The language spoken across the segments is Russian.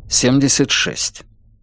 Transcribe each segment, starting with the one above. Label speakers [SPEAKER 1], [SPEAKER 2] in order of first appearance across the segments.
[SPEAKER 1] 76.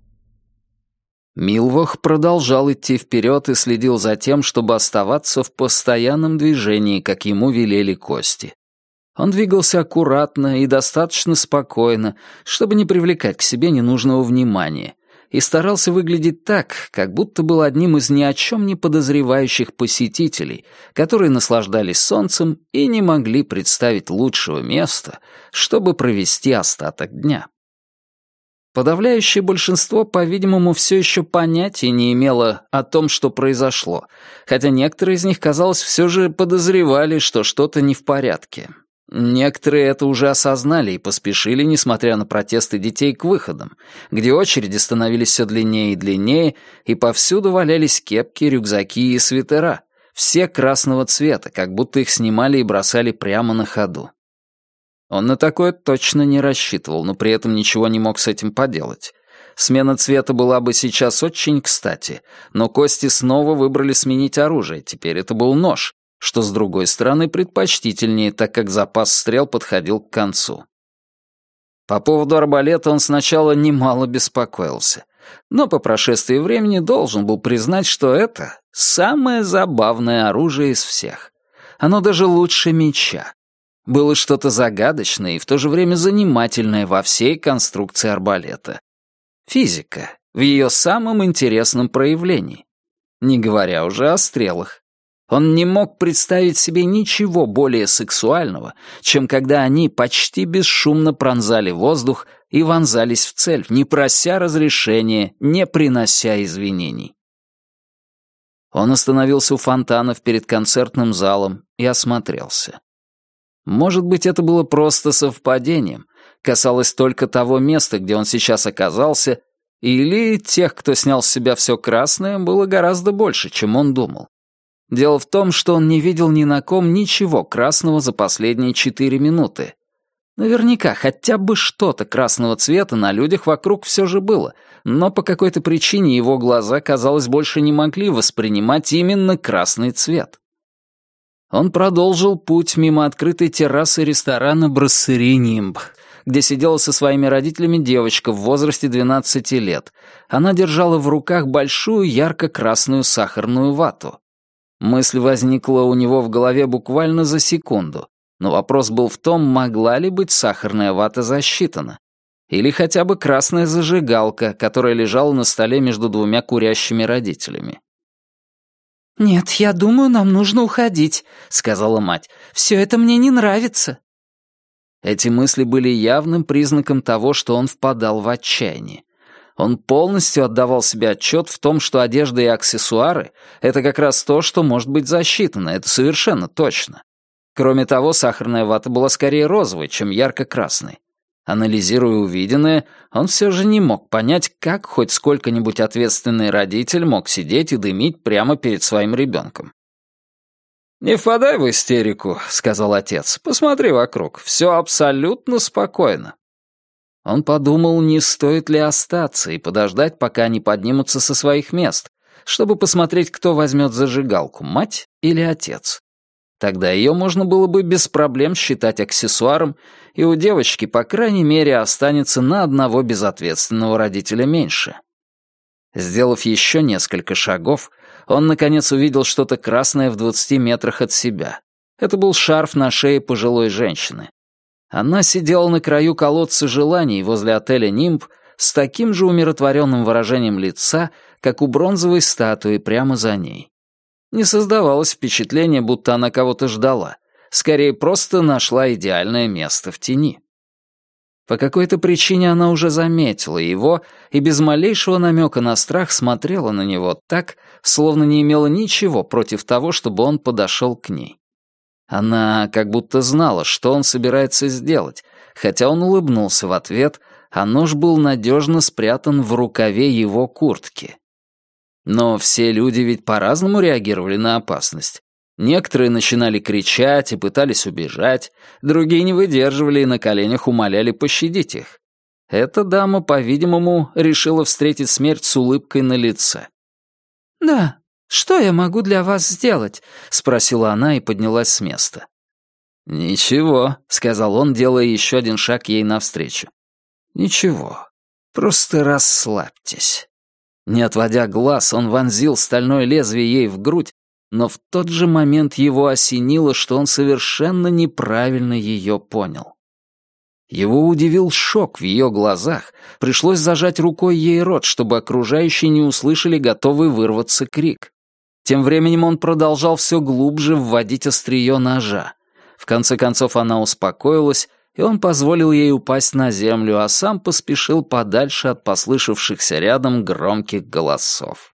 [SPEAKER 1] Милвох продолжал идти вперед и следил за тем, чтобы оставаться в постоянном движении, как ему велели кости. Он двигался аккуратно и достаточно спокойно, чтобы не привлекать к себе ненужного внимания, и старался выглядеть так, как будто был одним из ни о чем не подозревающих посетителей, которые наслаждались солнцем и не могли представить лучшего места, чтобы провести остаток дня. Подавляющее большинство, по-видимому, все еще понятия не имело о том, что произошло, хотя некоторые из них, казалось, все же подозревали, что что-то не в порядке. Некоторые это уже осознали и поспешили, несмотря на протесты детей, к выходам, где очереди становились все длиннее и длиннее, и повсюду валялись кепки, рюкзаки и свитера, все красного цвета, как будто их снимали и бросали прямо на ходу. Он на такое точно не рассчитывал, но при этом ничего не мог с этим поделать. Смена цвета была бы сейчас очень кстати, но кости снова выбрали сменить оружие, теперь это был нож, что, с другой стороны, предпочтительнее, так как запас стрел подходил к концу. По поводу арбалета он сначала немало беспокоился, но по прошествии времени должен был признать, что это самое забавное оружие из всех. Оно даже лучше меча. Было что-то загадочное и в то же время занимательное во всей конструкции арбалета. Физика в ее самом интересном проявлении. Не говоря уже о стрелах. Он не мог представить себе ничего более сексуального, чем когда они почти бесшумно пронзали воздух и вонзались в цель, не прося разрешения, не принося извинений. Он остановился у фонтанов перед концертным залом и осмотрелся. Может быть, это было просто совпадением, касалось только того места, где он сейчас оказался, или тех, кто снял с себя все красное, было гораздо больше, чем он думал. Дело в том, что он не видел ни на ком ничего красного за последние 4 минуты. Наверняка хотя бы что-то красного цвета на людях вокруг все же было, но по какой-то причине его глаза, казалось, больше не могли воспринимать именно красный цвет. Он продолжил путь мимо открытой террасы ресторана «Брассери Нимб», где сидела со своими родителями девочка в возрасте 12 лет. Она держала в руках большую ярко-красную сахарную вату. Мысль возникла у него в голове буквально за секунду, но вопрос был в том, могла ли быть сахарная вата засчитана. Или хотя бы красная зажигалка, которая лежала на столе между двумя курящими родителями.
[SPEAKER 2] «Нет, я думаю, нам нужно уходить», — сказала мать. «Все это мне не нравится».
[SPEAKER 1] Эти мысли были явным признаком того, что он впадал в отчаяние. Он полностью отдавал себе отчет в том, что одежда и аксессуары — это как раз то, что может быть засчитано, это совершенно точно. Кроме того, сахарная вата была скорее розовой, чем ярко-красной. Анализируя увиденное, он все же не мог понять, как хоть сколько-нибудь ответственный родитель мог сидеть и дымить прямо перед своим ребенком. «Не впадай в истерику», — сказал отец. «Посмотри вокруг, все абсолютно спокойно». Он подумал, не стоит ли остаться и подождать, пока они поднимутся со своих мест, чтобы посмотреть, кто возьмет зажигалку, мать или отец. Тогда ее можно было бы без проблем считать аксессуаром, и у девочки, по крайней мере, останется на одного безответственного родителя меньше. Сделав еще несколько шагов, он, наконец, увидел что-то красное в 20 метрах от себя. Это был шарф на шее пожилой женщины. Она сидела на краю колодца желаний возле отеля «Нимб» с таким же умиротворенным выражением лица, как у бронзовой статуи прямо за ней. Не создавалось впечатления, будто она кого-то ждала. Скорее, просто нашла идеальное место в тени. По какой-то причине она уже заметила его и без малейшего намека на страх смотрела на него так, словно не имела ничего против того, чтобы он подошел к ней. Она как будто знала, что он собирается сделать, хотя он улыбнулся в ответ, а нож был надежно спрятан в рукаве его куртки. Но все люди ведь по-разному реагировали на опасность. Некоторые начинали кричать и пытались убежать, другие не выдерживали и на коленях умоляли пощадить их. Эта дама, по-видимому, решила встретить смерть с улыбкой на лице.
[SPEAKER 2] «Да, что я могу для вас сделать?» — спросила она и поднялась с места.
[SPEAKER 1] «Ничего», — сказал он, делая еще один шаг ей навстречу. «Ничего. Просто расслабьтесь». Не отводя глаз, он вонзил стальное лезвие ей в грудь, но в тот же момент его осенило, что он совершенно неправильно ее понял. Его удивил шок в ее глазах, пришлось зажать рукой ей рот, чтобы окружающие не услышали готовый вырваться крик. Тем временем он продолжал все глубже вводить острие ножа. В конце концов она успокоилась, и он позволил ей упасть на землю, а сам поспешил подальше от послышавшихся рядом громких голосов.